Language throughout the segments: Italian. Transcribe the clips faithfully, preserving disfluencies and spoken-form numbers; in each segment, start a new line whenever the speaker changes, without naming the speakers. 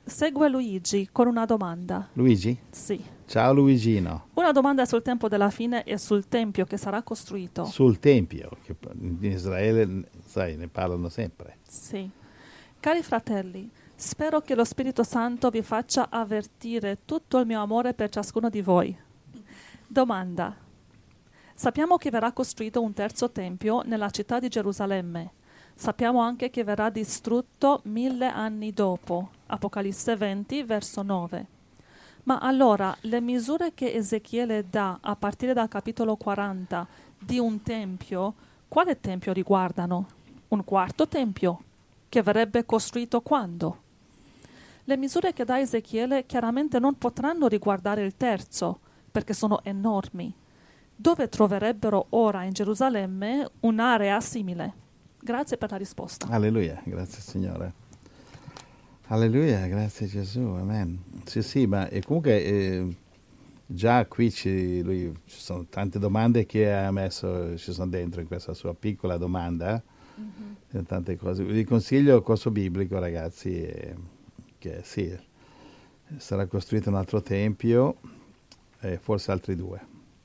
Segue Luigi con una domanda.
Luigi?
Sì.
Ciao Luigino.
Una domanda sul tempo della fine e sul tempio che sarà costruito.
Sul tempio, che in Israele, sai, ne parlano sempre.
Sì. Cari fratelli, spero che lo Spirito Santo vi faccia avvertire tutto il mio amore per ciascuno di voi. Domanda. Sappiamo che verrà costruito un terzo tempio nella città di Gerusalemme. Sappiamo anche che verrà distrutto mille anni dopo. Apocalisse venti, verso nove. Ma allora le misure che Ezechiele dà a partire dal capitolo quaranta di un tempio, quale tempio riguardano? Un quarto tempio, che verrebbe costruito quando? Le misure che dà Ezechiele chiaramente non potranno riguardare il terzo, perché sono enormi. Dove troverebbero ora in Gerusalemme un'area simile? Grazie per la risposta.
Alleluia, grazie Signore. Alleluia, grazie Gesù, amen. Sì, sì, ma e comunque eh, già qui ci, lui, ci sono tante domande che ha messo, ci sono dentro in questa sua piccola domanda, mm-hmm. Tante cose. Vi consiglio il corso biblico, ragazzi, eh, che sì, sarà costruito un altro tempio, e forse altri due.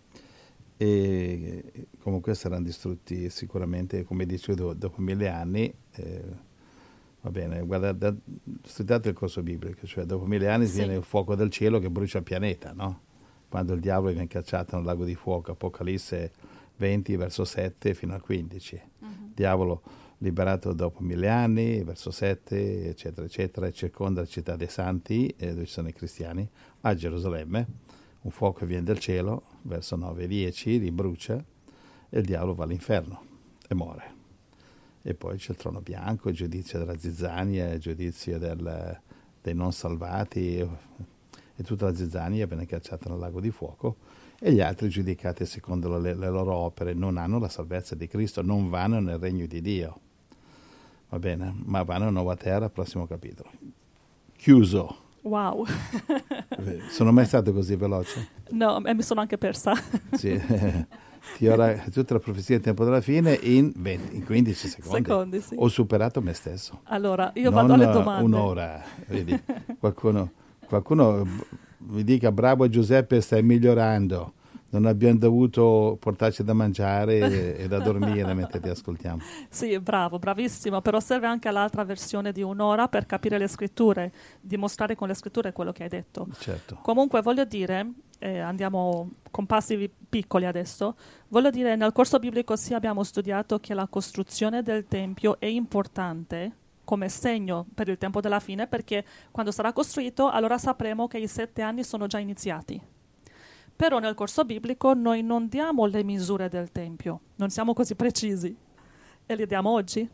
E comunque saranno distrutti sicuramente, come dicevo, dopo, dopo mille anni. Eh, Va bene, guarda, studiate il corso biblico, cioè dopo mille anni sì. Viene il fuoco del cielo che brucia il pianeta, no? Quando il diavolo viene cacciato nel lago di fuoco, Apocalisse venti, verso sette fino al quindici. Uh-huh. Diavolo liberato dopo mille anni, verso sette, eccetera, eccetera, circonda la città dei santi, eh, dove ci sono i cristiani, a Gerusalemme, un fuoco viene dal cielo, verso nove e dieci, li brucia, e il diavolo va all'inferno e muore. E poi c'è il trono bianco, il giudizio della zizzania, il giudizio del, dei non salvati, e, e tutta la zizzania viene cacciata nel lago di fuoco, e gli altri giudicati secondo le, le loro opere non hanno la salvezza di Cristo, non vanno nel regno di Dio. Va bene? Ma vanno a nuova terra, prossimo capitolo. Chiuso.
Wow.
Sono mai stato così veloce?
No, e mi sono anche persa.
Sì. Ti ora tutta la profezia del tempo della fine in, venti, in quindici secondi.
Secondi, sì.
Ho superato me stesso.
Allora, io
non
vado alle domande.
Un'ora, vedi? Qualcuno, qualcuno mi dica: bravo Giuseppe, stai migliorando. Non abbiamo dovuto portarci da mangiare e, e da dormire mentre ti ascoltiamo.
Sì, bravo, bravissimo, però serve anche l'altra versione di un'ora per capire le scritture, dimostrare con le scritture quello che hai detto.
Certo.
Comunque voglio dire, eh, andiamo con passi piccoli adesso, voglio dire, nel corso biblico sì abbiamo studiato che la costruzione del Tempio è importante come segno per il tempo della fine, perché quando sarà costruito allora sapremo che i sette anni sono già iniziati. Però nel corso biblico noi non diamo le misure del Tempio, non siamo così precisi. E le diamo oggi?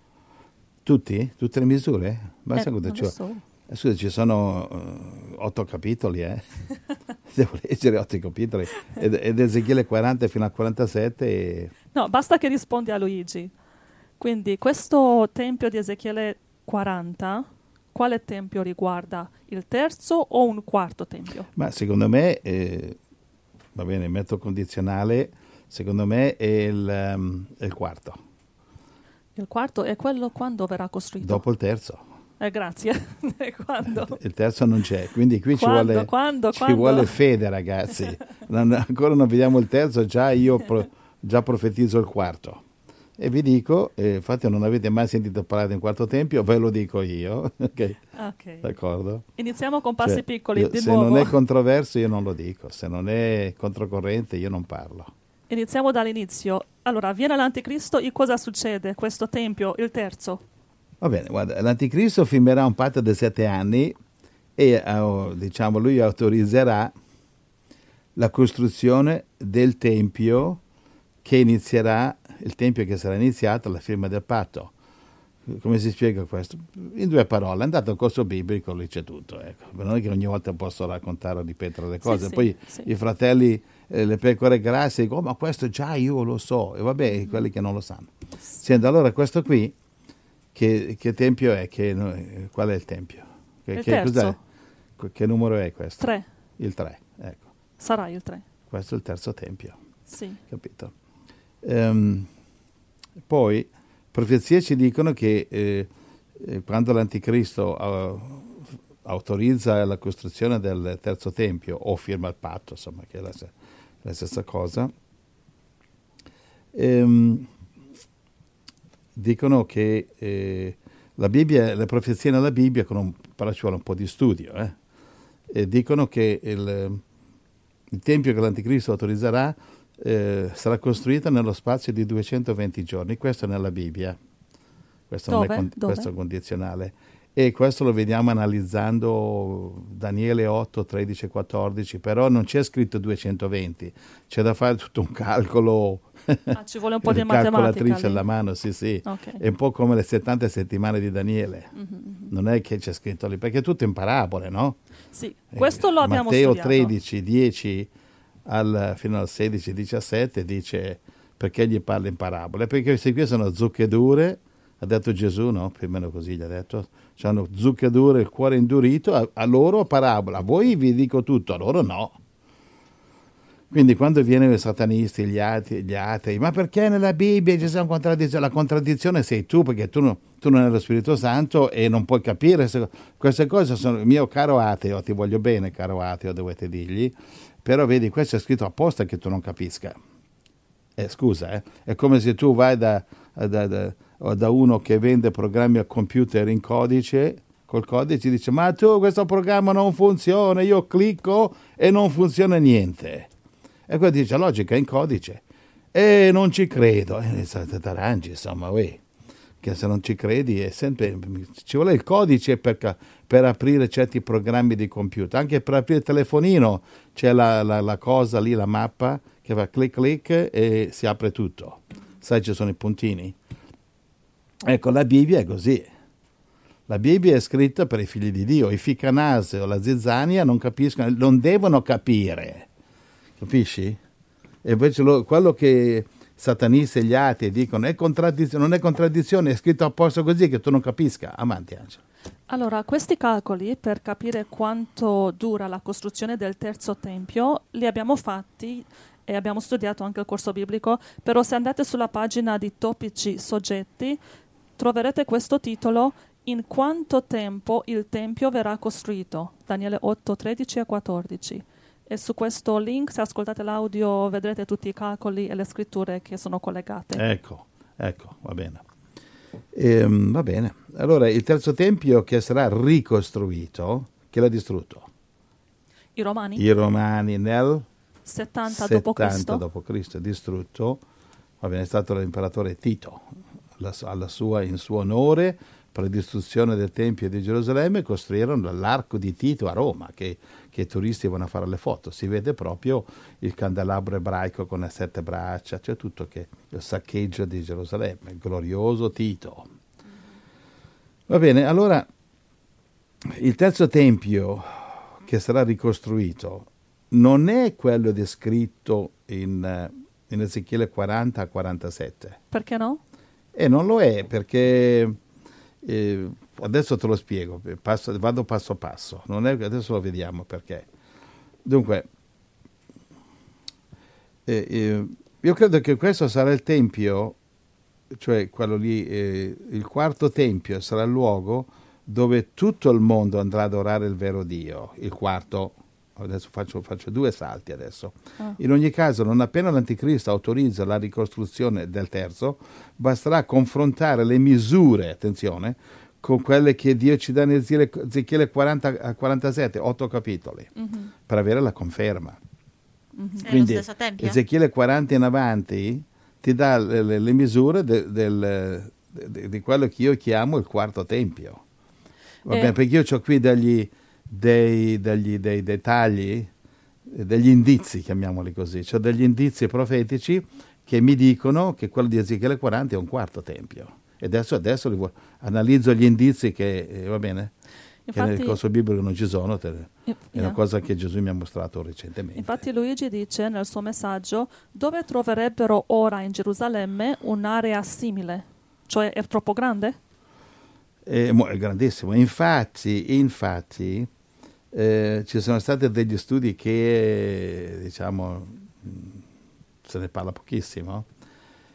Tutti? Tutte le misure? Basta
Eh,
cosa
non
c'è.
lo so.
Scusa, ci sono uh, otto capitoli, eh? Devo leggere otto capitoli. Ed, ed Ezechiele quaranta fino al quarantasette. E...
No, basta che rispondi a Luigi. Quindi questo Tempio di Ezechiele quaranta, quale Tempio riguarda? Il terzo o un quarto Tempio?
Ma secondo me... Eh, va bene, metto condizionale, secondo me è il, um, è il quarto.
Il quarto è quello quando verrà costruito?
Dopo il terzo.
Eh, grazie. Quando?
Il terzo non c'è, quindi qui
quando,
ci, vuole,
quando,
ci
quando?
vuole fede, ragazzi. Non, ancora non vediamo il terzo, già io pro, già profetizzo il quarto. E vi dico, eh, infatti non avete mai sentito parlare di un quarto tempio, ve lo dico io. Okay.
Ok.
D'accordo?
Iniziamo con passi
cioè,
piccoli,
io,
di
se
nuovo.
non è controverso io non lo dico, se non è controcorrente io non parlo.
Iniziamo dall'inizio. Allora, viene l'anticristo e cosa succede? Questo tempio, il terzo.
Va bene, guarda, l'anticristo firmerà un patto di sette anni e uh, diciamo lui autorizzerà la costruzione del tempio che inizierà, il tempio che sarà iniziato alla firma del patto. Come si spiega questo? In due parole, andate al corso biblico, lì c'è tutto. Ecco. Non è che ogni volta posso raccontare o ripetere le cose.
Sì,
Poi
sì,
i fratelli, eh, le pecore grasse, dicono: oh, ma questo già io lo so. E vabbè, mm-hmm. quelli che non lo sanno. Senti, allora questo qui, che, che tempio è? Che, qual è il tempio? Che,
il
che,
terzo.
Cos'è? Che numero è questo?
Tre.
Il tre, ecco.
Sarà il tre.
Questo è il terzo tempio.
Sì.
Capito? Um, poi... profezie ci dicono che eh, eh, quando l'anticristo uh, autorizza la costruzione del terzo tempio o firma il patto, insomma, che è la, la stessa cosa. Ehm, dicono che eh, la Bibbia, le profezie nella Bibbia, con un, però ci vuole un po' di studio, eh, e dicono che il, il tempio che l'Anticristo autorizzerà eh, sarà costruito nello spazio di duecentoventi giorni. Questo è nella Bibbia, questo
Dove?
non è con,
Dove?
questo è condizionale. E questo lo vediamo analizzando Daniele otto, tredici e quattordici, però non c'è scritto duecentoventi, c'è da fare tutto un calcolo,
Ah, ci vuole un po' di
calcolatrice
matematica lì.
alla mano, sì sì,
Ok.
è un po' come le settanta settimane di Daniele,
Mhm.
non è che c'è scritto lì, perché è tutto in parabole, no?
Sì, questo lo
Eh,
abbiamo
Matteo
studiato.
tredici, dieci al, fino al sedici, diciassette dice perché gli parla in parabole, perché queste qui sono zucche dure, ha detto Gesù, no? Più o meno così gli ha detto, hanno zucche dure, il cuore indurito, a, a loro parabola, a voi vi dico tutto, a loro no. Quindi quando viene i satanisti, gli atei, gli atei, ma perché nella Bibbia ci sono contraddizioni? La contraddizione sei tu, perché tu, no, tu non hai lo Spirito Santo e non puoi capire. Se, queste cose sono, mio caro ateo, ti voglio bene, caro ateo, dovete dirgli, però vedi, questo è scritto apposta che tu non capisca. Eh, scusa, eh, è come se tu vai da, da, da, da uno che vende programmi al computer in codice, col codice dice, ma tu questo programma non funziona, io clicco e non funziona niente. E poi dice, logica è in codice. E non ci credo. E ti arrangi, insomma, uè, che se non ci credi è sempre, ci vuole il codice per, per aprire certi programmi di computer. Anche per aprire il telefonino c'è la, la, la cosa lì, la mappa, che fa clic clic e si apre tutto. Sai, ci sono i puntini. Ecco, la Bibbia è così. La Bibbia è scritta per i figli di Dio. I Ficanase o la zizzania non capiscono, non devono capire. Capisci? E invece lo, quello che satanisti e gli atei dicono è contraddizione, non è contraddizione, è scritto apposta così che tu non capisca. Amanti, Angela.
Allora, questi calcoli per capire quanto dura la costruzione del terzo tempio li abbiamo fatti e abbiamo studiato anche il corso biblico, però se andate sulla pagina di topici soggetti troverete questo titolo: in quanto tempo il tempio verrà costruito? Daniele otto, tredici e quattordici. E su questo link, se ascoltate l'audio, vedrete tutti i calcoli e le scritture che sono collegate.
Ecco, ecco, va bene. Ehm, va bene. Allora, il terzo tempio che sarà ricostruito, chi l'ha distrutto?
I Romani?
I Romani nel
settanta dopo Cristo.
dopo Cristo è distrutto. Va bene, è stato l'imperatore Tito, alla, alla sua, in suo onore, per la distruzione del Tempio di Gerusalemme, costruirono l'arco di Tito a Roma, che, che i turisti vanno a fare le foto. Si vede proprio il candelabro ebraico con le sette braccia, c'è tutto che il saccheggio di Gerusalemme, il glorioso Tito. Va bene, allora il terzo Tempio che sarà ricostruito non è quello descritto in, in Ezechiele quaranta a quarantasette.
Perché no?
E non lo è perché... Eh, adesso te lo spiego, passo, vado passo passo, non è, adesso lo vediamo perché. Dunque, eh, eh, io credo che questo sarà il tempio, cioè quello lì, eh, il quarto tempio sarà il luogo dove tutto il mondo andrà ad adorare il vero Dio, il quarto. Adesso faccio, faccio due salti adesso. Ah. In ogni caso, non appena l'Anticristo autorizza la ricostruzione del terzo, basterà confrontare le misure, attenzione, con quelle che Dio ci dà in Ezechiele quaranta a quarantasette, otto capitoli, mm-hmm. per avere la conferma.
Mm-hmm.
Quindi Ezechiele quaranta in avanti ti dà le, le, le misure de, del, de, di quello che io chiamo il quarto tempio. Va bene, perché io ho qui degli... Dei, degli, dei dettagli, degli indizi, chiamiamoli così, cioè degli indizi profetici che mi dicono che quello di Ezechiele quaranta è un quarto tempio. E adesso, adesso li, analizzo gli indizi che, eh, va bene, infatti, che nel corso biblico non ci sono, te, è yeah. una cosa che Gesù mi ha mostrato recentemente.
Infatti Luigi dice nel suo messaggio: dove troverebbero ora in Gerusalemme un'area simile? Cioè è troppo grande?
È, è grandissimo. Infatti, infatti Eh, ci sono stati degli studi che, diciamo, se ne parla pochissimo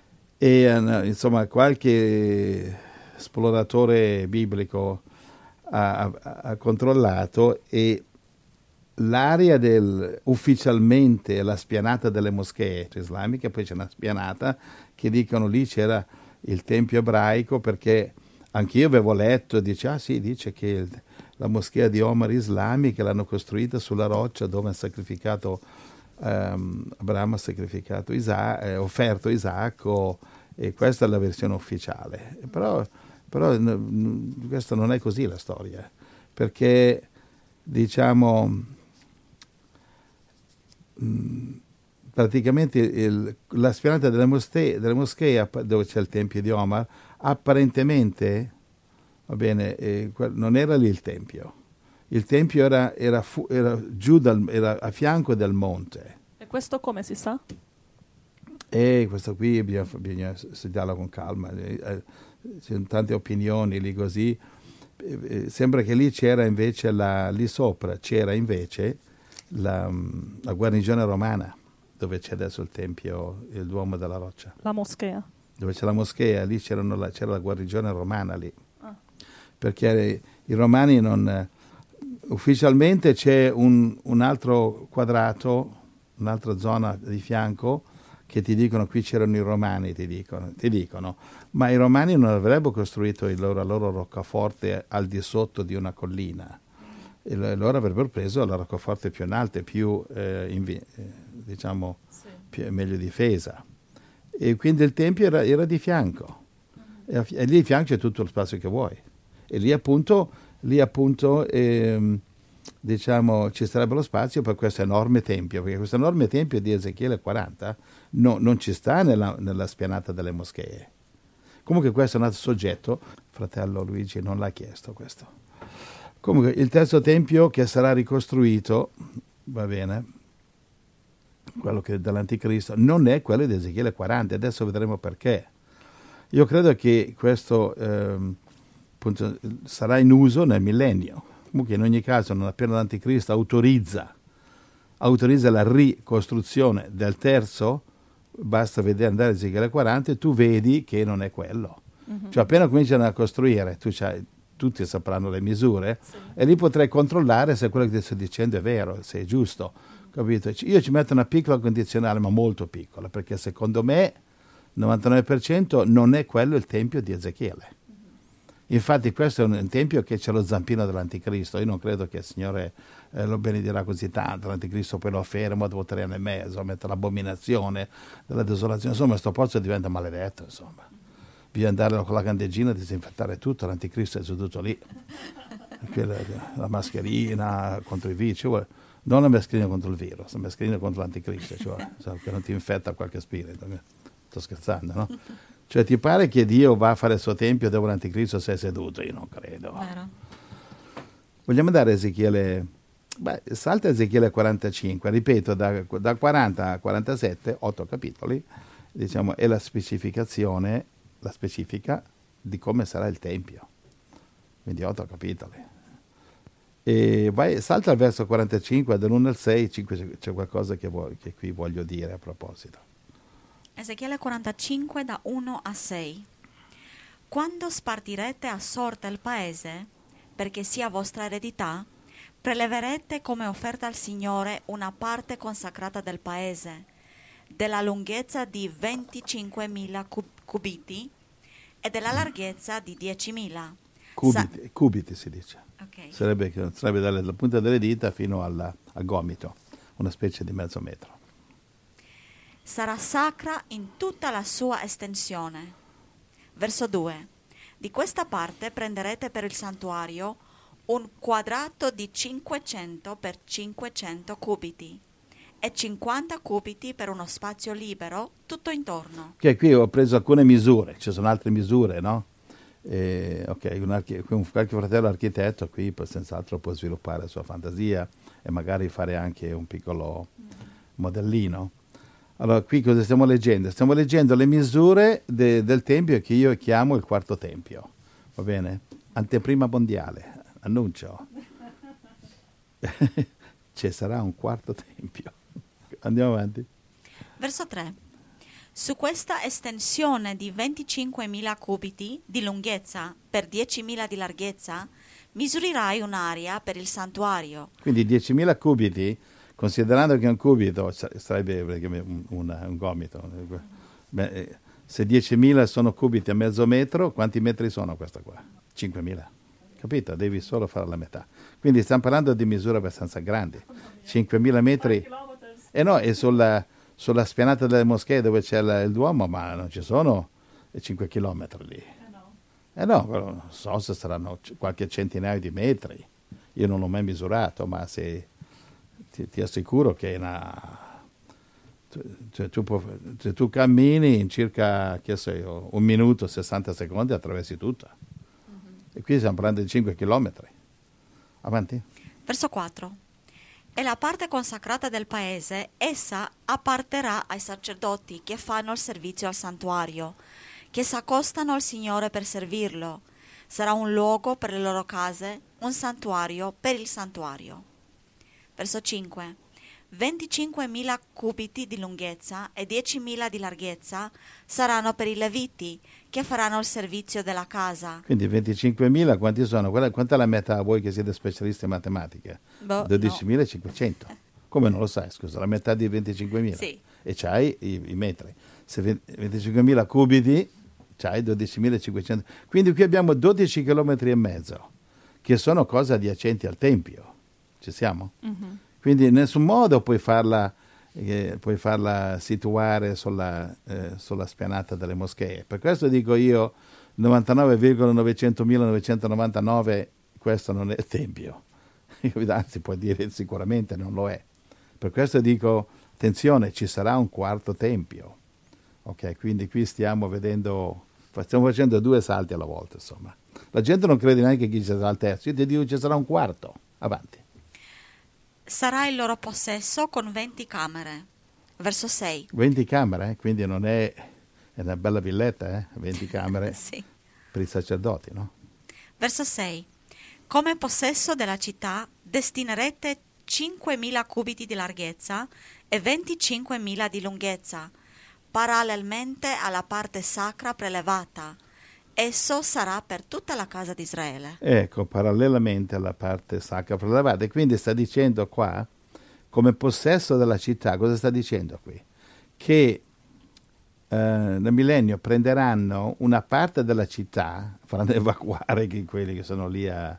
e insomma qualche esploratore biblico ha, ha, ha controllato, e l'area del, ufficialmente la spianata delle moschee islamiche, poi c'è una spianata che dicono lì c'era il tempio ebraico, perché anch'io avevo letto, dice, ah sì, dice che il, la moschea di Omar islamica l'hanno costruita sulla roccia dove ha sacrificato um, Abramo ha sacrificato Isacco, eh, offerto Isacco, e questa è la versione ufficiale. Però, però n- questa non è così la storia, perché diciamo mh, praticamente il, la spianata delle moschee, delle moschee dove c'è il tempio di Omar, apparentemente, va bene, eh, non era lì il tempio. Il tempio era, era, fu, era giù, dal, era a fianco del monte.
E questo come si sa?
E questo qui bisogna, bisogna studiarlo con calma. Eh, ci sono tante opinioni lì così. Eh, sembra che lì c'era invece, la, lì sopra c'era invece la, la guarnigione romana, dove c'è adesso il tempio, il Duomo della Roccia.
La moschea.
Dove c'è la moschea, lì c'erano la, c'era la guarnigione romana lì.
Ah.
Perché i romani non... Ufficialmente c'è un, un altro quadrato, un'altra zona di fianco, che ti dicono qui c'erano i romani, ti dicono, ti dicono. Ma i romani non avrebbero costruito il loro, la loro roccaforte al di sotto di una collina. E loro avrebbero preso la roccaforte più in alto e più, eh, invi- eh, diciamo, sì. più, meglio difesa. E quindi il tempio era, era di fianco. Uh-huh. E, e lì di fianco c'è tutto lo spazio che vuoi. E lì appunto, lì appunto ehm, diciamo, ci sarebbe lo spazio per questo enorme tempio, perché questo enorme tempio di Ezechiele quaranta no, non ci sta nella, nella spianata delle moschee. Comunque questo è un altro soggetto, fratello Luigi non l'ha chiesto questo. Comunque il terzo tempio che sarà ricostruito, va bene, quello che dell'Anticristo, non è quello di Ezechiele quaranta, adesso vedremo perché. Io credo che questo ehm, appunto, sarà in uso nel millennio. Comunque in ogni caso, non appena l'Anticristo autorizza, autorizza la ricostruzione del terzo, basta vedere, andare a Ezechiele quaranta e tu vedi che non è quello. Uh-huh. Cioè appena cominciano a costruire, tu c'hai, tutti sapranno le misure, sì. E lì potrai controllare se quello che ti sto dicendo è vero, se è giusto. Capito? Io ci metto una piccola condizionale, ma molto piccola, perché secondo me novantanove per cento non è quello il tempio di Ezechiele. Infatti questo è un tempio che c'è lo zampino dell'Anticristo. Io non credo che il Signore eh, lo benedirà così tanto. L'Anticristo poi lo ferma dopo tre anni e mezzo, mette l'abominazione della desolazione. Insomma, questo posto diventa maledetto, insomma. Bisogna andare con la candeggina a disinfettare tutto, l'Anticristo è seduto lì. La, la mascherina contro i virus, cioè, non la mascherina contro il virus, la mascherina contro l'Anticristo, cioè, che non ti infetta qualche spirito. Sto scherzando, no? Cioè ti pare che Dio va a fare il suo tempio dove l'Anticristo si è seduto? Io non credo.
Vero.
Vogliamo dare Ezechiele, beh, salta Ezechiele quarantacinque, ripeto, da, da quaranta a quarantasette, otto capitoli, diciamo, è la specificazione, la specifica di come sarà il tempio. Quindi otto capitoli. E vai, salta al verso quarantacinque, dall'uno al sei, cinque, c'è qualcosa che, vuoi, che qui voglio dire a proposito.
Ezechiele quarantacinque da uno a sei. Quando spartirete a sorte il paese, perché sia vostra eredità, preleverete come offerta al Signore una parte consacrata del paese, della lunghezza di venticinquemila cubiti e della larghezza di diecimila.
Cubiti, Sa- cubiti si dice.
Okay.
Sarebbe, sarebbe dalla punta delle dita fino alla, al gomito, una specie di mezzo metro.
Sarà sacra in tutta la sua estensione. Verso due. Di questa parte prenderete per il santuario un quadrato di cinquecento per cinquecento cubiti e cinquanta cubiti per uno spazio libero tutto intorno.
Ok, qui ho preso alcune misure, ci sono altre misure, no? E, ok, un, archi- un qualche fratello architetto qui senz'altro può sviluppare la sua fantasia e magari fare anche un piccolo mm. modellino. Allora, qui cosa stiamo leggendo? Stiamo leggendo le misure de, del tempio che io chiamo il quarto tempio, va bene? Anteprima mondiale, annuncio. Ci sarà un quarto tempio. Andiamo avanti.
Verso tre. Su questa estensione di venticinquemila cubiti di lunghezza per diecimila di larghezza, misurirai un'area per il santuario.
Quindi diecimila cubiti, considerando che un cubito sarebbe un, un, un gomito. Beh, se diecimila sono cubiti a mezzo metro, quanti metri sono questa qua? cinquemila. Capito? Devi solo fare la metà. Quindi stiamo parlando di misure abbastanza grandi. cinquemila metri. E no, e sulla, sulla spianata delle moschee dove c'è la, il Duomo, ma non ci sono cinque chilometri lì. Eh no, non so se saranno qualche centinaio di metri. Io non l'ho mai misurato, ma se, ti, ti assicuro che è una... Cioè, tu, può, cioè, tu cammini in circa, che so io, un minuto, sessanta secondi, attraversi tutta. Mm-hmm. E qui stiamo parlando di cinque chilometri. Avanti.
Verso quattro. E la parte consacrata del paese, essa apparterà ai sacerdoti che fanno il servizio al santuario, che s'accostano al Signore per servirlo. Sarà un luogo per le loro case, un santuario per il santuario. Verso cinque. venticinquemila cubiti di lunghezza e diecimila di larghezza saranno per i Leviti, che faranno il servizio della casa.
Quindi venticinquemila quanti sono? Quanta è la metà a voi che siete specialisti in matematica?
Boh,
dodicimilacinquecento. No. Come non lo sai, scusa, la metà di venticinquemila.
Sì.
E c'hai i, i metri. Se venticinquemila cubiti, c'hai dodicimilacinquecento. Quindi qui abbiamo dodici chilometri e mezzo, che sono cose adiacenti al Tempio. Ci siamo? Mm-hmm. Quindi in nessun modo puoi farla, eh, puoi farla situare sulla, eh, sulla spianata delle moschee. Per questo dico io, novantanove virgola novecentomila novecentonovantanove, questo non è il Tempio. Anzi, puoi dire sicuramente non lo è. Per questo dico, attenzione, ci sarà un quarto Tempio. Ok, quindi qui stiamo vedendo, stiamo facendo due salti alla volta, insomma. La gente non crede neanche che ci sarà il terzo, io ti dico ci sarà un quarto. Avanti.
Sarà il loro possesso con venti camere. Verso sei.
venti camere, eh? Quindi non è, è una bella villetta, eh? venti camere
sì.
Per i sacerdoti, no?
Verso sei. Come possesso della città destinerete cinquemila cubiti di larghezza e venticinquemila di lunghezza, parallelamente alla parte sacra prelevata. Esso sarà per tutta la casa di Israele.
Ecco, parallelamente alla parte sacra prelevata. E quindi sta dicendo qua, come possesso della città, cosa sta dicendo qui? Che eh, nel millennio prenderanno una parte della città, faranno evacuare che quelli che sono lì a,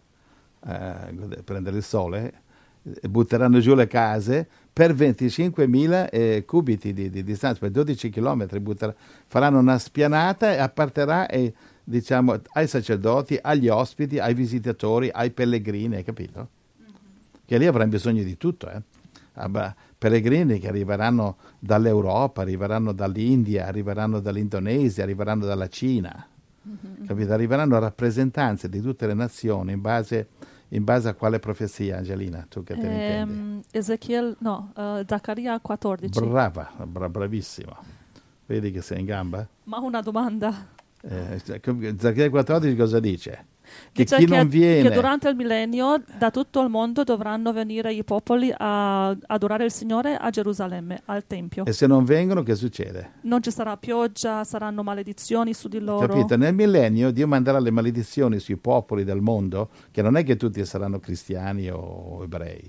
a prendere il sole, e butteranno giù le case per venticinquemila eh, cubiti di, di distanza, per dodici chilometri, butteranno, faranno una spianata e apparterà e diciamo ai sacerdoti, agli ospiti, ai visitatori, ai pellegrini, hai capito? Mm-hmm. Che lì avranno bisogno di tutto, eh? Ah, pellegrini che arriveranno dall'Europa, arriveranno dall'India, arriveranno dall'Indonesia, arriveranno dalla Cina, mm-hmm. capito? Arriveranno rappresentanze di tutte le nazioni in base, in base a quale profezia, Angelina, tu che te ne
ehm,
intendi?
Ezechiel, no, uh, Zaccaria quattordici.
Brava, bra- bravissima. Vedi che sei in gamba?
Ma una domanda.
Eh, Zaccaria quattordici cosa dice? Che
dice
chi
che,
non viene...
che durante il millennio da tutto il mondo dovranno venire i popoli a adorare il Signore a Gerusalemme, al Tempio.
E se non vengono, che succede?
Non ci sarà pioggia, saranno maledizioni su di loro.
Capito? Nel millennio Dio manderà le maledizioni sui popoli del mondo, che non è che tutti saranno cristiani o ebrei.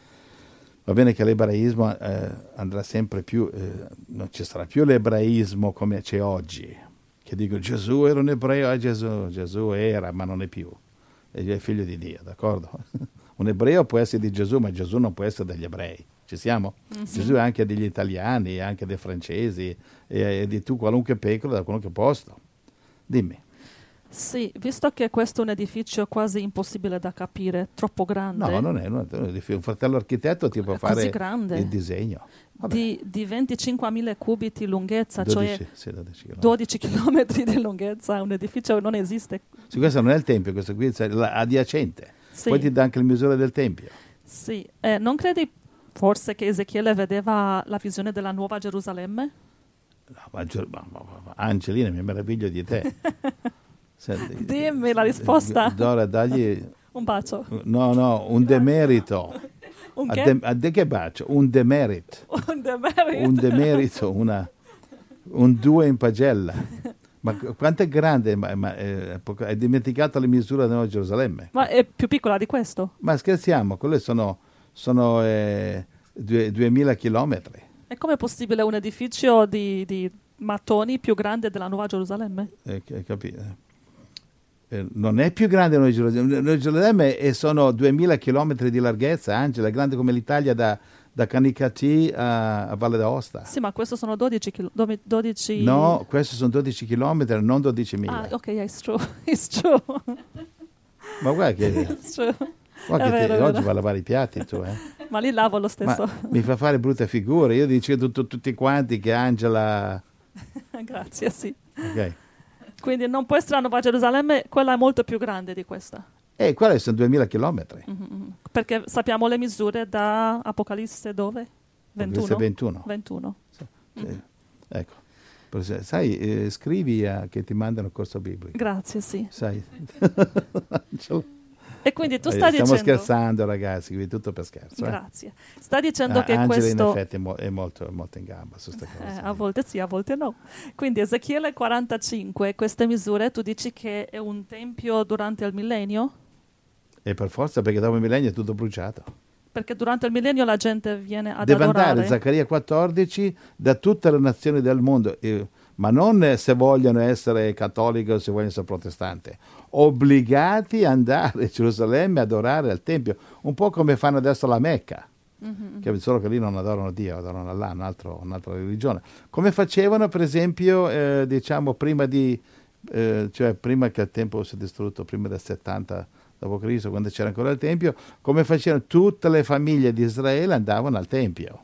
Va bene che l'ebraismo eh, andrà sempre più, eh, non ci sarà più l'ebraismo come c'è oggi. Che dico Gesù era un ebreo, eh, Gesù, Gesù era, ma non è più, è figlio di Dio, d'accordo? Un ebreo può essere di Gesù, ma Gesù non può essere degli ebrei, ci siamo? Mm-hmm. Gesù è anche degli italiani, è anche dei francesi, è, è di tu qualunque pecora da qualunque posto. Dimmi.
Sì, visto che questo è un edificio quasi impossibile da capire, troppo grande.
No, non è, non è un edificio. Un fratello architetto ti può fare
grande.
il disegno.
Di, di venticinquemila cubiti lunghezza,
dodici,
cioè
sì, dodici chilometri.
dodici chilometri di lunghezza, un edificio non esiste.
Sì, questo non è il Tempio, questo qui è adiacente.
Sì.
Poi ti dà anche le misure del Tempio.
Sì, eh, non credi forse che Ezechiele vedeva la visione della nuova Gerusalemme?
No, ma, ma, ma, ma Angelina, mi meraviglio di te.
Senti, dimmi la risposta.
Dora, dagli
un bacio.
No, no, un demerito.
Un
a,
che?
De, a de che bacio? Un demerit.
Un demerito.
Un demerito, una, un due in pagella. Ma quanto è grande? Ma, ma, eh, hai dimenticato le misure di Nuova Gerusalemme?
Ma è più piccola di questo?
Ma scherziamo, quelle sono, sono eh, due, duemila chilometri.
E com'è possibile un edificio di, di mattoni più grande della Nuova Gerusalemme?
Eh, capite? Eh, non è più grande Nuova Gerusalemme. Nuova Gerusalemme è, sono duemila chilometri di larghezza, Angela, è grande come l'Italia da, da Canicattì a, a Valle d'Aosta.
Sì, ma questo sono dodici chilometri. dodici...
No, questi sono dodici chilometri, non dodicimila.
Ah, ok, it's true. It's true.
Ma guarda che,
It's true.
guarda che
vero,
te,
è
oggi
vero.
va a lavare i piatti tu, eh?
Ma li lavo lo stesso.
Ma mi fa fare brutte figure. Io dicevo tu, tutti quanti che Angela...
Grazie, sì.
Ok.
Quindi non può essere la Nuova Gerusalemme, quella è molto più grande di questa.
E quelle sono duemila chilometri.
Mm-hmm. Perché sappiamo le misure da Apocalisse dove? ventuno?
ventuno.
ventuno.
Sì. Mm-hmm. Ecco. Sai, eh, scrivi a, che ti mandano il corso biblico.
Grazie, sì.
Sai.
E quindi tu stai
Stiamo
dicendo...
scherzando, ragazzi, quindi tutto per scherzo. Eh?
Grazie. Sta dicendo
ah,
che
Angela
questo...
in effetti è, mo- è molto, molto in gamba su queste cose.
Eh, a volte sì, a volte no. Quindi Ezechiele quarantacinque, queste misure, tu dici che è un tempio durante il millennio?
E per forza, perché dopo il millennio è tutto bruciato.
Perché durante il millennio la gente viene ad
Deve
adorare.
andare Zaccaria quattordici da tutte le nazioni del mondo, eh, ma non se vogliono essere cattolici o se vogliono essere protestanti, obbligati ad andare a Gerusalemme a adorare al Tempio, un po' come fanno adesso la Mecca, mm-hmm. che solo che lì non adorano Dio, adorano Allah, un altro, un'altra religione. Come facevano per esempio, eh, diciamo, prima di, eh, cioè prima che il Tempio sia distrutto, prima del settanta dopo Cristo, quando c'era ancora il Tempio, come facevano tutte le famiglie di Israele andavano al Tempio.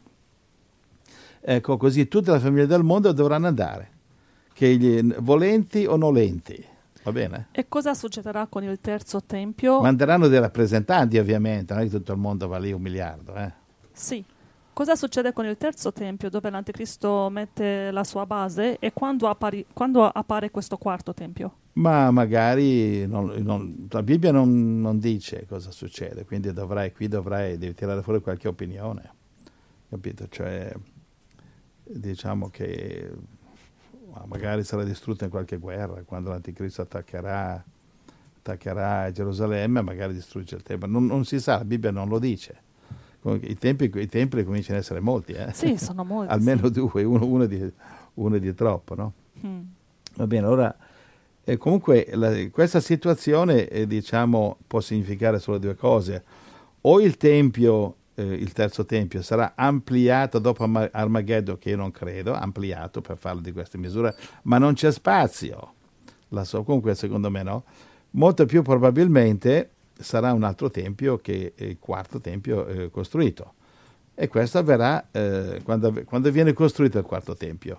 Ecco, così tutte le famiglie del mondo dovranno andare, che gli, volenti o nolenti, va bene?
E cosa succederà con il terzo Tempio?
Manderanno dei rappresentanti ovviamente, non è che tutto il mondo va lì un miliardo. Eh?
Sì. Cosa succede con il terzo Tempio dove l'Anticristo mette la sua base e quando, appari, quando appare questo quarto Tempio?
Ma magari non, non, la Bibbia non, non dice cosa succede, quindi dovrai, qui dovrai, devi tirare fuori qualche opinione, capito? Cioè, diciamo che magari sarà distrutta in qualche guerra, quando l'Anticristo attaccherà, attaccherà Gerusalemme, magari distrugge il Tempio. Non, non si sa, la Bibbia non lo dice. I tempi, i templi cominciano ad essere molti, eh?
Sì, sono molti.
Almeno
sì.
due, uno, uno, di, uno di troppo, no?
Mm.
Va bene, allora, eh, comunque la, questa situazione, eh, diciamo, può significare solo due cose. O il Tempio, eh, il terzo Tempio, sarà ampliato dopo Armageddon, che io non credo, ampliato per farlo di queste misure, ma non c'è spazio. La so, comunque, secondo me no. Molto più probabilmente sarà un altro tempio che è il quarto tempio eh, costruito, e questo avverrà eh, quando, quando viene costruito il quarto tempio,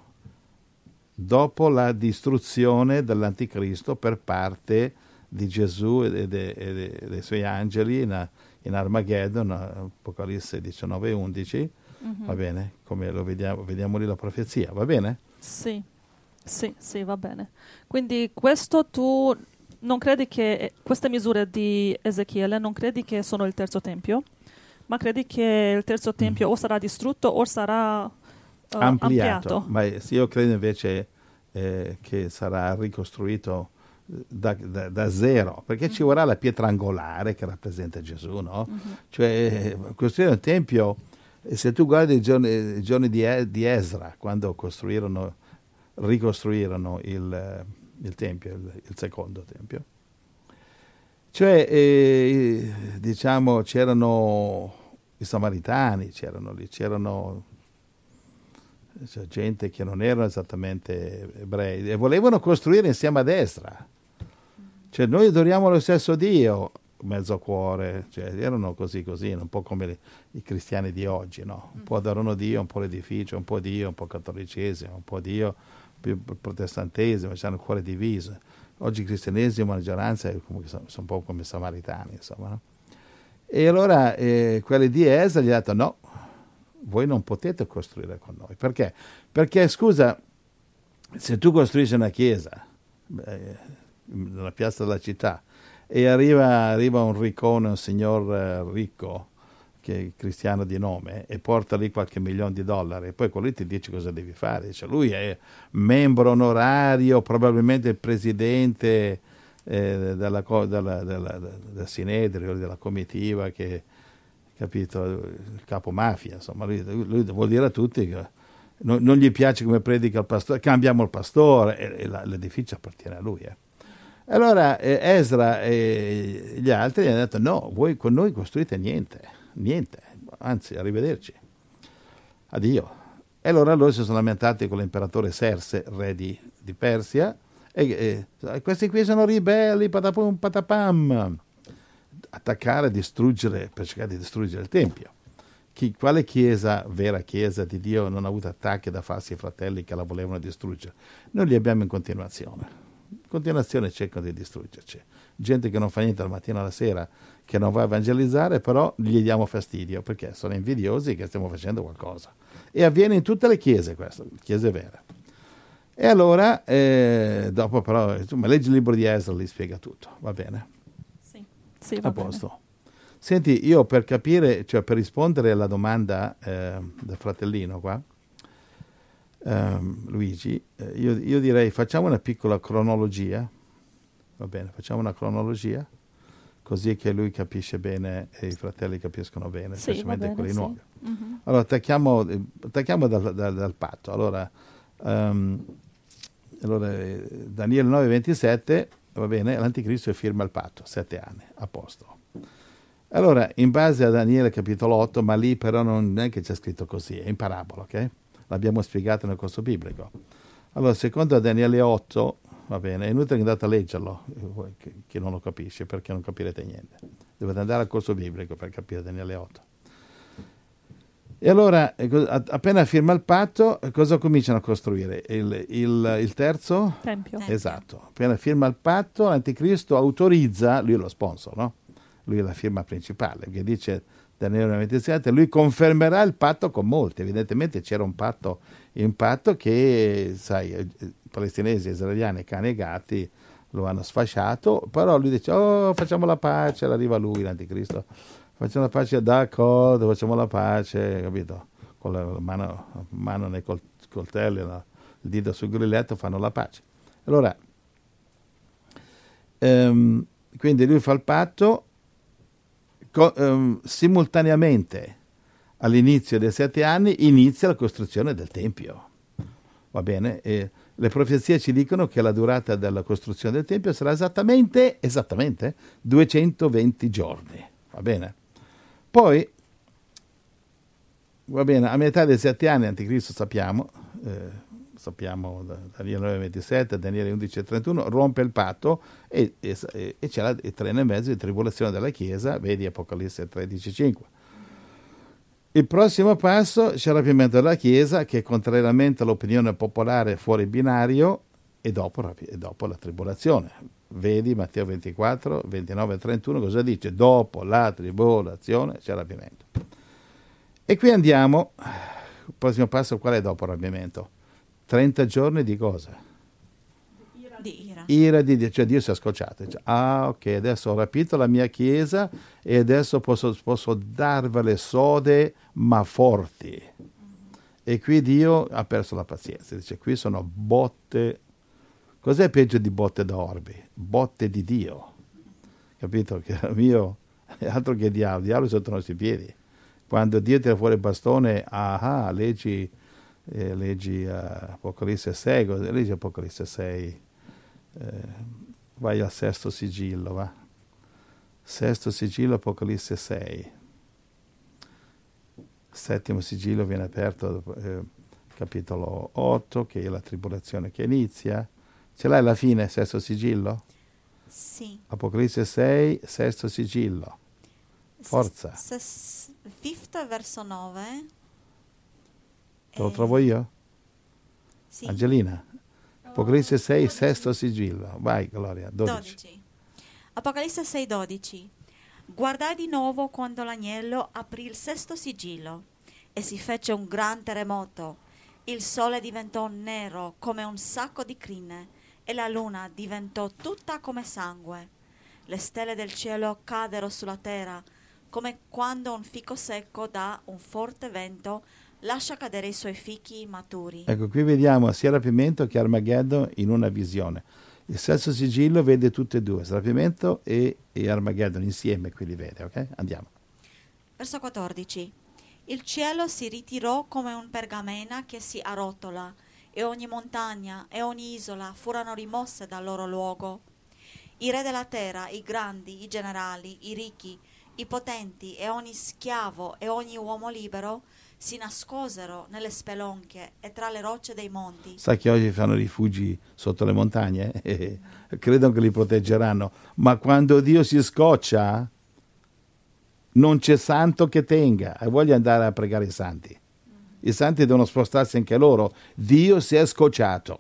dopo la distruzione dell'Anticristo per parte di Gesù e, de, e, de, e dei suoi angeli in, in Armageddon, Apocalisse diciannove undici, mm-hmm. Va bene, come lo vediamo, vediamo lì la profezia, va bene?
Sì, sì, sì, va bene. Quindi questo tu non credi che queste misure di Ezechiele, non credi che sono il terzo tempio, ma credi che il terzo tempio mm. o sarà distrutto o sarà uh,
ampliato.
ampliato.
Ma io credo invece eh, che sarà ricostruito da, da, da zero, perché mm-hmm. ci vorrà la pietra angolare che rappresenta Gesù, no? Mm-hmm. Cioè, costruire un tempio, se tu guardi i giorni, i giorni di, di Esra, quando costruirono, ricostruirono il... il tempio, il, il secondo tempio, cioè eh, diciamo c'erano i samaritani, c'erano lì, c'erano cioè, gente che non erano esattamente ebrei e volevano costruire insieme ad Esra, cioè noi adoriamo lo stesso Dio, mezzo cuore, cioè erano così così, un po' come le, i cristiani di oggi, no? Un po' adorano Dio, un po' l'edificio, un po' Dio, un po' cattolicesimo, un po' Dio, più protestantesimo, hanno il cuore diviso. Oggi il cristianesimo, la maggioranza, è comunque, sono, sono un po' come i samaritani, insomma. No? E allora eh, quelli di Esra gli hanno detto no, voi non potete costruire con noi. Perché? Perché, scusa, se tu costruisci una chiesa eh, nella piazza della città e arriva, arriva un riccone, un signor eh, ricco, che è cristiano di nome, e porta lì qualche milione di dollari, e poi quello lì ti dice cosa devi fare. Dice, lui è membro onorario, probabilmente il presidente eh, della, della, della, del Sinedrio, della comitiva, che, capito, il capo mafia, insomma, lui, lui vuol dire a tutti che non, non gli piace come predica il pastore, cambiamo il pastore, e, e la, l'edificio appartiene a lui. Eh. Allora eh, Ezra e gli altri gli hanno detto, no, voi con noi costruite niente. Niente, anzi, arrivederci, addio. E allora loro si sono lamentati con l'imperatore Serse, re di, di Persia, e, e questi qui sono ribelli, patapum, patapam. Attaccare, distruggere, per cercare di distruggere il Tempio. Chi, quale chiesa, vera chiesa di Dio, non ha avuto attacchi da falsi fratelli che la volevano distruggere? Noi li abbiamo in continuazione. In continuazione cercano di distruggerci. Gente che non fa niente dal mattino alla sera, che non va a evangelizzare, però gli diamo fastidio perché sono invidiosi che stiamo facendo qualcosa. E avviene in tutte le chiese questo, chiese vere. E allora, eh, dopo però, insomma, leggi il libro di Ezra, li spiega tutto, va bene?
Sì, sì, va
A
bene.
posto. Senti, io per capire, cioè per rispondere alla domanda eh, del fratellino qua, ehm, Luigi, eh, io, io direi facciamo una piccola cronologia, va bene, facciamo una cronologia, così che lui capisce bene e i fratelli capiscono bene,
Sì, va
specialmente
bene,
quelli
sì.
nuovi.
Mhm.
Allora, attacchiamo, attacchiamo dal, dal, dal patto. Allora, um, allora eh, Daniele nove ventisette, va bene, l'anticristo firma il patto, sette anni, a posto. Allora, in base a Daniele capitolo otto, ma lì però non è che c'è scritto così, è in parabola, ok? L'abbiamo spiegato nel corso biblico. Allora, secondo Daniele otto, va bene, è inutile che andate a leggerlo, chi non lo capisce, perché non capirete niente. Dovete andare al corso biblico per capire Daniele otto. E allora, appena firma il patto, cosa cominciano a costruire? Il, il, il terzo?
Tempio.
Tempio.
Esatto. Appena firma il patto, l'anticristo autorizza, lui è lo sponsor, no? Lui è la firma principale, che dice Daniele ventisette, lui confermerà il patto con molti. Evidentemente c'era un patto, un patto che, sai, i palestinesi, israeliani, cani e gatti lo hanno sfasciato, però lui dice, oh, facciamo la pace, arriva lui, l'anticristo, facciamo la pace, d'accordo, facciamo la pace, capito? Con la mano, mano nei col- coltelli, no? Il dito sul grilletto, fanno la pace. Allora, ehm, quindi lui fa il patto, co- ehm, simultaneamente all'inizio dei sette anni inizia la costruzione del Tempio, va bene? E le profezie ci dicono che la durata della costruzione del Tempio sarà esattamente, esattamente duecentoventi giorni, va bene? Poi, va bene, a metà dei sette anni, Anticristo sappiamo, eh, sappiamo da Daniele nove ventisette, Daniele undici trentuno, rompe il patto e, e, e c'è la, tre anni e mezzo di tribolazione della Chiesa, vedi Apocalisse tredici cinque. Il prossimo passo c'è il rapimento della Chiesa, che contrariamente all'opinione popolare è fuori binario, e dopo, e dopo la tribolazione. Vedi Matteo ventiquattro, ventinove e trentuno, cosa dice? Dopo la tribolazione c'è il rapimento. E qui andiamo, il prossimo passo qual è dopo il rapimento? trenta giorni di cosa?
Di ira.
Ira di Dio, cioè Dio si è scocciato. Dice, ah ok, adesso ho rapito la mia Chiesa e adesso posso, posso darvele sode ma forti. E qui Dio ha perso la pazienza, dice, qui sono botte. Cos'è peggio di botte da orbi? Botte di Dio. Capito? Che il mio è altro che diavolo, il diavolo è sotto i nostri piedi. Quando Dio tira fuori il bastone, ah, leggi, eh, leggi uh, Apocalisse sei, leggi Apocalisse sei, eh, vai al sesto sigillo, va. Sesto sigillo, Apocalisse sei. Settimo sigillo viene aperto, eh, capitolo otto, che è la tribolazione che inizia. Ce l'hai alla fine, sesto sigillo?
Sì.
Apocalisse sei, sesto sigillo. Forza.
Se, se, fifth è verso nove.
Te lo
e...
trovo io?
Sì.
Angelina? Apocalisse sei, sesto sigillo. Vai, Gloria, dodici.
dodici. Apocalisse sei dodici. Guardai di nuovo quando l'agnello aprì il sesto sigillo e si fece un gran terremoto. Il sole diventò nero come un sacco di crine e la luna diventò tutta come sangue. Le stelle del cielo caddero sulla terra come quando un fico secco da un forte vento lascia cadere i suoi fichi maturi.
Ecco, qui vediamo sia rapimento che Armageddon in una visione. Il sesto sigillo vede tutte e due, rapimento e, e Armageddon insieme, qui li vede, ok? Andiamo.
Verso quattordici. Il cielo si ritirò come un pergamena che si arrotola, e ogni montagna e ogni isola furono rimosse dal loro luogo. I re della terra, i grandi, i generali, i ricchi, i potenti e ogni schiavo e ogni uomo libero si nascosero nelle spelonche e tra le rocce dei monti.
Sa che oggi fanno rifugi sotto le montagne? Eh, credono che li proteggeranno, ma quando Dio si scoccia non c'è santo che tenga. E voglio andare a pregare i santi. I santi devono spostarsi anche loro. Dio si è scocciato.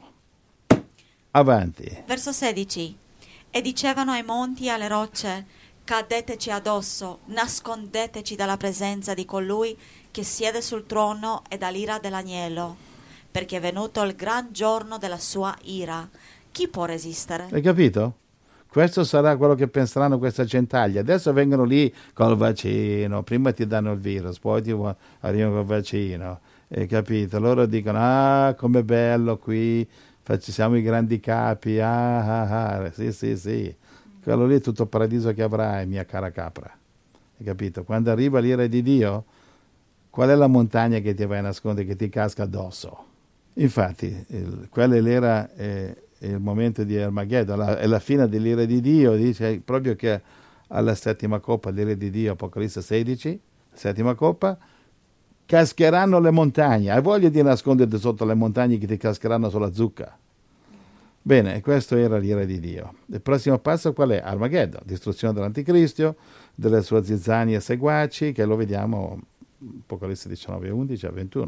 Avanti.
Verso sedici. E dicevano ai monti e alle rocce: cadeteci addosso, nascondeteci dalla presenza di colui che siede sul trono e dall'ira dell'agnello, perché è venuto il gran giorno della sua ira. Chi può resistere?
Hai capito? Questo sarà quello che penseranno questa centaglia. Adesso vengono lì col vaccino, prima ti danno il virus, poi ti arrivano col vaccino. Hai capito? Loro dicono: ah, com'è bello qui, facciamo i grandi capi, ah, ah, ah. Sì, sì, sì. Quello lì è tutto paradiso che avrai, mia cara capra. Hai capito? Quando arriva l'ira di Dio, qual è la montagna che ti vai a nascondere, che ti casca addosso? Infatti, il, quella è l'era, è, è il momento di Armageddon, la, è la fine dell'ira di Dio, dice proprio che alla settima coppa dell'ira di Dio, Apocalisse sedici, settima coppa, cascheranno le montagne. Hai voglia di nasconderti sotto le montagne che ti cascheranno sulla zucca? Bene, questo era l'ira di Dio. Il prossimo passo qual è? Armageddon, distruzione dell'anticristo, delle sue zizzanie seguaci, che lo vediamo Apocalisse diciannove, undici a ventuno.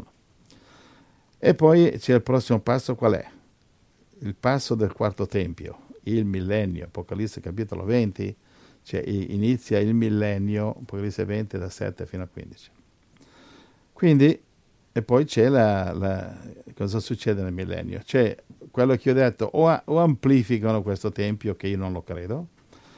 E poi c'è il prossimo passo qual è? Il passo del quarto tempio, il millennio, Apocalisse capitolo venti, cioè inizia il millennio, Apocalisse venti da sette fino a quindici. Quindi, e poi c'è la, la cosa succede nel millennio? C'è quello che ho detto, o, o amplificano questo tempio, che io non lo credo,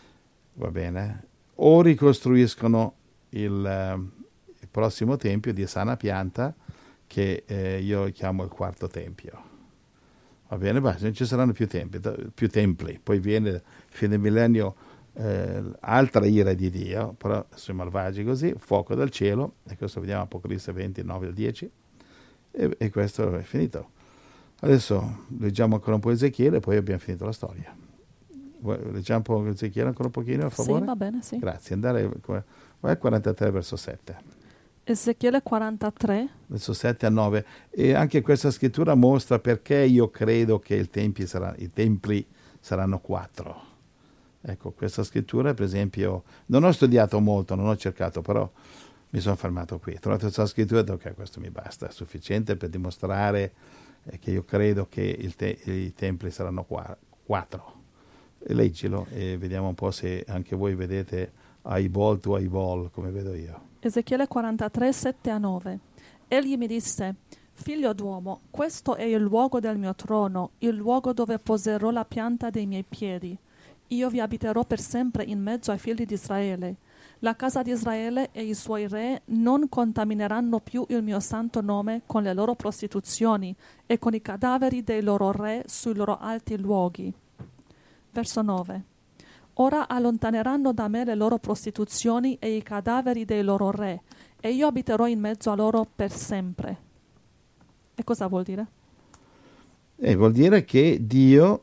va bene, o ricostruiscono il, il prossimo tempio di sana pianta, che eh, io chiamo il quarto tempio. Va bene, basta, non ci saranno più tempi, più templi, poi viene fine millennio eh, altra ira di Dio, però sui malvagi così, fuoco dal cielo, e questo vediamo Apocalisse ventinove al dieci, e, e questo è finito. Adesso leggiamo ancora un po' Ezechiele e poi abbiamo finito la storia. Leggiamo un po' Ezechiele ancora un pochino, a favore?
Sì, va bene, sì.
Grazie, andare vai quarantatré verso sette.
Ezechiele quarantatré.
Verso sette a nove. E anche questa scrittura mostra perché io credo che il tempi sarà, i templi saranno quattro. Ecco, questa scrittura, per esempio, non ho studiato molto, non ho cercato, però mi sono fermato qui. Ho trovato questa scrittura e ho detto, ok, questo mi basta, è sufficiente per dimostrare eh, che io credo che il te- i templi saranno qua- quattro. E leggilo e vediamo un po' se anche voi vedete eyeball to eyeball, come vedo io.
Ezechiele quarantatré, sette a nove. Egli mi disse: figlio d'uomo, questo è il luogo del mio trono, il luogo dove poserò la pianta dei miei piedi. Io vi abiterò per sempre in mezzo ai figli di Israele. La casa di Israele e i suoi re non contamineranno più il mio santo nome con le loro prostituzioni e con i cadaveri dei loro re sui loro alti luoghi. Verso nove. Ora allontaneranno da me le loro prostituzioni e i cadaveri dei loro re, e io abiterò in mezzo a loro per sempre. E cosa vuol dire?
Eh, vuol dire che Dio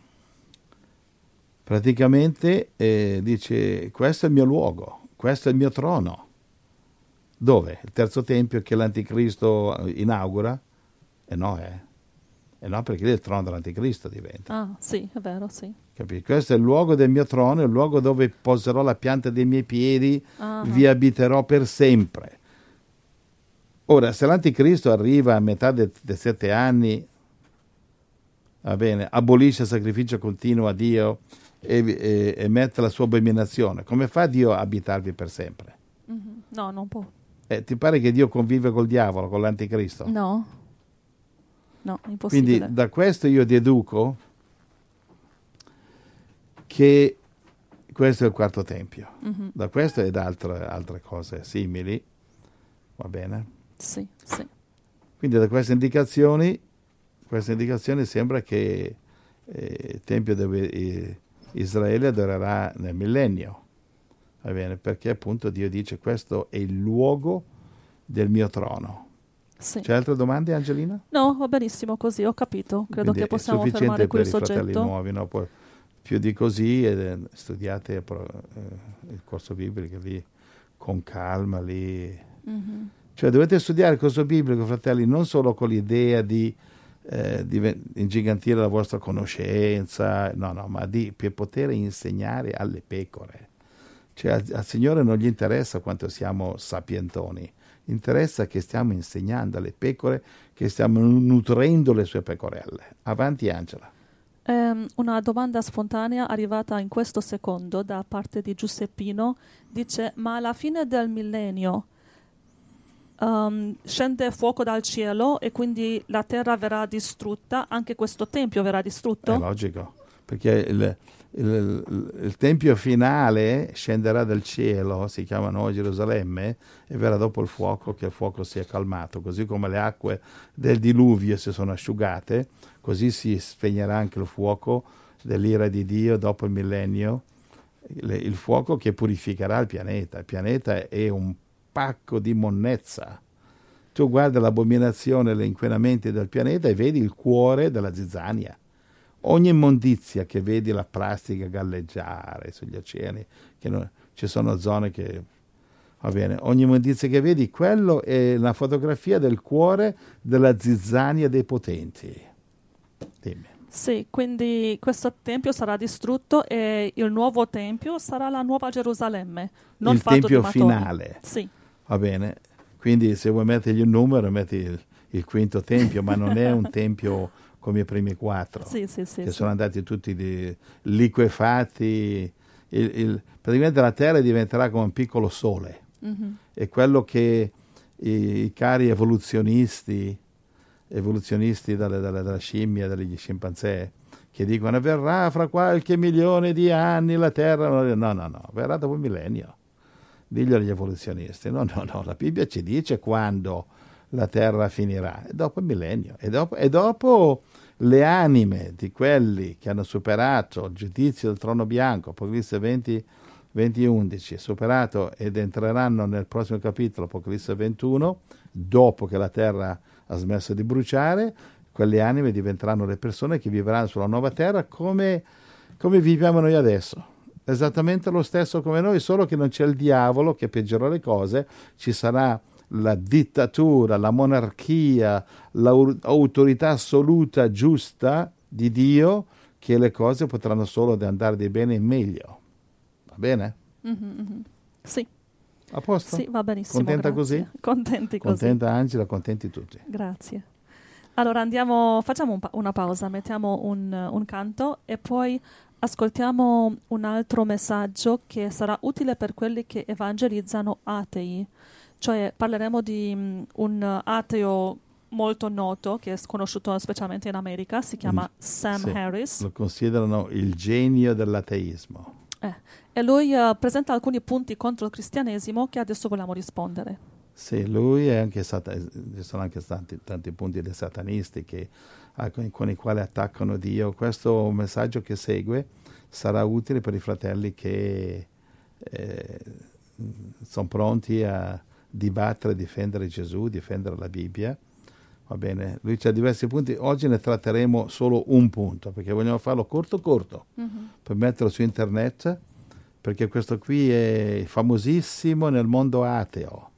praticamente eh, dice: questo è il mio luogo, questo è il mio trono. Dove? Il terzo tempio che l'anticristo inaugura? E no, eh. E no, perché lì il trono dell'anticristo diventa.
Ah, sì, è vero, sì.
Capito? Questo è il luogo del mio trono, il luogo dove poserò la pianta dei miei piedi,
Ah.
vi abiterò per sempre. Ora, se l'anticristo arriva a metà dei de sette anni, va bene, abolisce il sacrificio continuo a Dio e, e, e mette la sua abominazione, come fa Dio a abitarvi per sempre?
Mm-hmm. No, non può.
Eh, ti pare che Dio convive col diavolo, con l'anticristo?
No. No, impossibile.
Quindi da questo io deduco che questo è il quarto tempio.
Mhm.
Da questo e da altre, altre cose simili, va bene?
Sì, sì.
Quindi da queste indicazioni, queste indicazioni sembra che eh, il Tempio dove eh, Israele adorerà nel millennio, va bene? Perché appunto Dio dice questo è il luogo del mio trono.
Sì.
C'è altre domande, Angelina?
No, va benissimo così, ho capito. Credo
Quindi
che possiamo
è sufficiente
fermare qui
per
il
i fratelli
soggetto.
nuovi, no? Poi, più di così eh, studiate pro- eh, il corso biblico lì con calma lì.
Mhm.
Cioè dovete studiare il corso biblico, fratelli, non solo con l'idea di, eh, di ven- ingigantire la vostra conoscenza, no, no, ma di per poter insegnare alle pecore. Cioè al, al Signore non gli interessa quanto siamo sapientoni, interessa che stiamo insegnando alle pecore, che stiamo nutrendo le sue pecorelle. Avanti, Angela.
Ehm, una domanda spontanea arrivata in questo secondo da parte di Giuseppino dice: ma alla fine del millennio um, scende fuoco dal cielo e quindi la terra verrà distrutta, anche questo tempio verrà distrutto?
È logico, perché il, il, il, il tempio finale scenderà dal cielo, si chiama Nuova Gerusalemme, e verrà dopo il fuoco, che il fuoco si è calmato, così come le acque del diluvio si sono asciugate, così si spegnerà anche il fuoco dell'ira di Dio dopo il millennio, il, il fuoco che purificherà il pianeta. Il pianeta è un pacco di monnezza. Tu guarda l'abominazione e gli inquinamenti del pianeta e vedi il cuore della zizzania. Ogni immondizia che vedi, la plastica galleggiare sugli oceani, che non, ci sono zone che va bene, ogni immondizia che vedi, quello è la fotografia del cuore della zizzania dei potenti. Dimmi.
Sì, quindi questo tempio sarà distrutto e il nuovo tempio sarà la nuova Gerusalemme, non
Il
fatto
tempio
di mattoni.
finale.
Sì.
Va bene, quindi se vuoi mettergli un numero, metti il, il quinto tempio, ma non è un tempio come i primi quattro,
Sì, sì, sì,
che
sì.
sono andati tutti di, liquefatti. Il, il, praticamente la terra diventerà come un piccolo sole.
Mhm.
È quello che i, i cari evoluzionisti, evoluzionisti dalle, dalle, dalla scimmia, dagli scimpanzé, che dicono verrà fra qualche milione di anni la terra. No, no, no, verrà dopo un millennio. Diglielo agli evoluzionisti. No, no, no, la Bibbia ci dice quando la terra finirà, è dopo il millennio. E dopo, e dopo le anime di quelli che hanno superato il giudizio del trono bianco, Apocalisse venti, venti undici, superato ed entreranno nel prossimo capitolo, Apocalisse ventuno, dopo che la terra ha smesso di bruciare, quelle anime diventeranno le persone che vivranno sulla nuova terra come, come viviamo noi adesso. Esattamente lo stesso come noi, solo che non c'è il diavolo che peggiora le cose, ci sarà la dittatura, la monarchia, l'autorità assoluta, giusta di Dio, che le cose potranno solo andare di bene in meglio. Va bene?
Mhm, mhm. Sì,
A posto?
sì, va benissimo.
Contenta
Grazie.
così?
Contenti così.
Contenta Angela, contenti tutti.
Grazie. Allora andiamo, facciamo un pa- una pausa, mettiamo un, un canto e poi ascoltiamo un altro messaggio che sarà utile per quelli che evangelizzano atei. Cioè parleremo di mm, un ateo molto noto che è conosciuto specialmente in America, si chiama
Il-
Sam
sì,
Harris.
Lo considerano il genio dell'ateismo.
Eh, e lui eh, presenta alcuni punti contro il cristianesimo che adesso vogliamo rispondere.
Sì, lui è anche sata- ci sono anche tanti, tanti punti dei satanisti che, ah, con, con i quali attaccano Dio. Questo messaggio che segue sarà utile per i fratelli che eh, sono pronti a dibattere, difendere Gesù, difendere la Bibbia. Va bene, lui c'ha diversi punti. Oggi ne tratteremo solo un punto, perché vogliamo farlo corto corto,
Mhm.
per metterlo su internet, perché questo qui è famosissimo nel mondo ateo.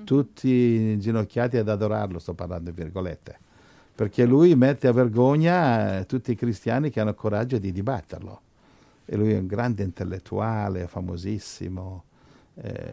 Tutti inginocchiati ad adorarlo, sto parlando in virgolette, perché lui mette a vergogna eh, tutti i cristiani che hanno coraggio di dibatterlo. E lui è un grande intellettuale, famosissimo, eh,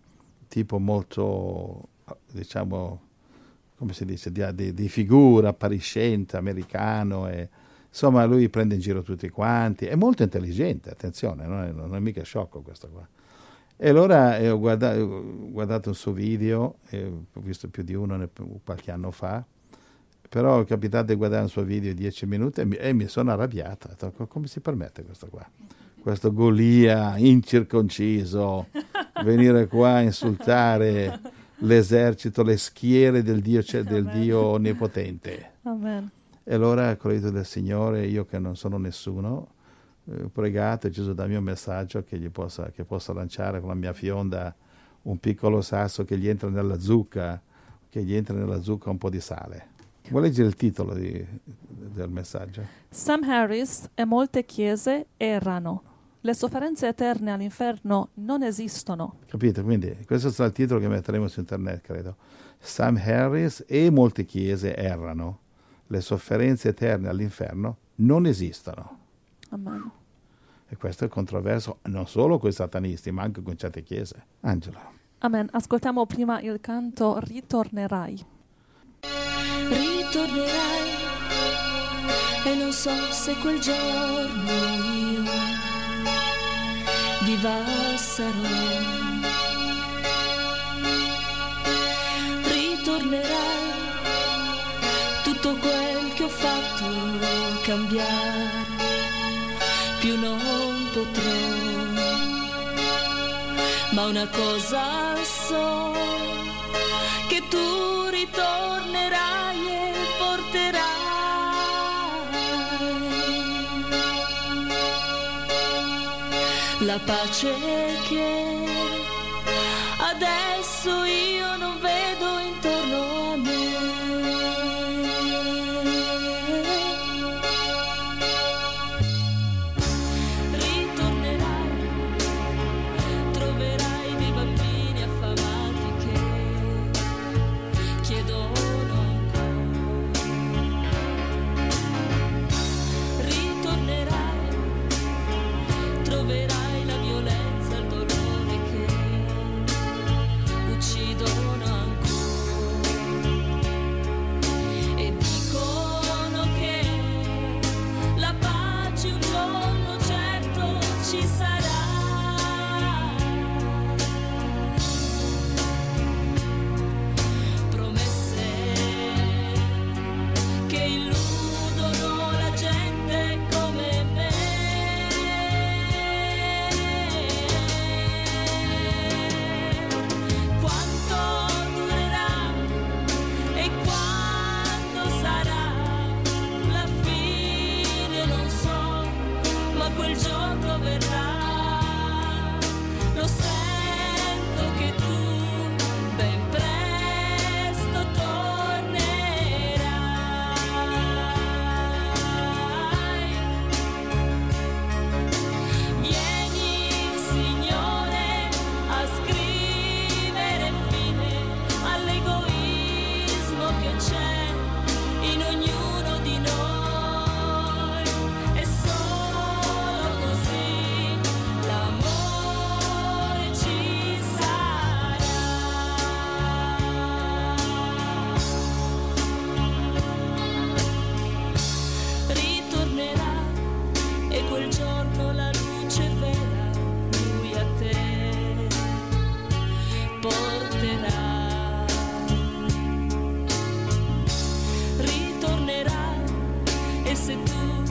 tipo molto, diciamo, come si dice, di, di, di figura, appariscente, americano. E, insomma, lui prende in giro tutti quanti. È molto intelligente, attenzione, non è, non è mica sciocco questo qua. E allora eh, ho, guardato, ho guardato un suo video, eh, ho visto più di uno ne, qualche anno fa, però è capitato di guardare un suo video di dieci minuti e mi, e mi sono arrabbiato. Ho detto, come si permette questo qua? questo Golia incirconciso, venire qua a insultare l'esercito, le schiere del Dio, cioè del Dio onnipotente.
Amen.
E allora, con l'aiuto del Signore, io che non sono nessuno, eh, ho pregato e Gesù dà il mio messaggio che gli possa, che possa lanciare con la mia fionda un piccolo sasso che gli entra nella zucca, che gli entra nella zucca un po' di sale. Vuoi leggere il titolo di, del messaggio?
Sam Harris e molte chiese errano. Le sofferenze eterne all'inferno non esistono.
Capite? Quindi questo sarà il titolo che metteremo su internet, credo. Sam Harris e molte chiese errano. Le sofferenze eterne all'inferno non esistono.
Amen.
E questo è controverso non solo con i satanisti, ma anche con certe chiese. Angela.
Amen. Ascoltiamo prima il canto Ritornerai.
Ritornerai e non so se quel giorno io viva sarò. Ritornerai, tutto quel che ho fatto cambiare più non potrò, ma una cosa so, che tu ritornerai e porterai la pace che adesso io non vedo intorno a me. Ritornerai, troverai dei bambini affamati che chiedono ancora. Ritornerai, troverai la violenza, il dolore che uccidono ancora. E dicono che la pace un giorno certo ci sarà. Promesse che illudono la gente come me. Quanto durerà e quando sarà la fine non so, ma quel giorno verrà. Lo sento che tu ben presto tornerai. Vieni, Signore, a scrivere fine all'egoismo che c'è in ognuno di noi. E solo così l'amore ci sarà. Ritornerà e quel giorno la luce vera lui a te porterà. Ritornerà e se tu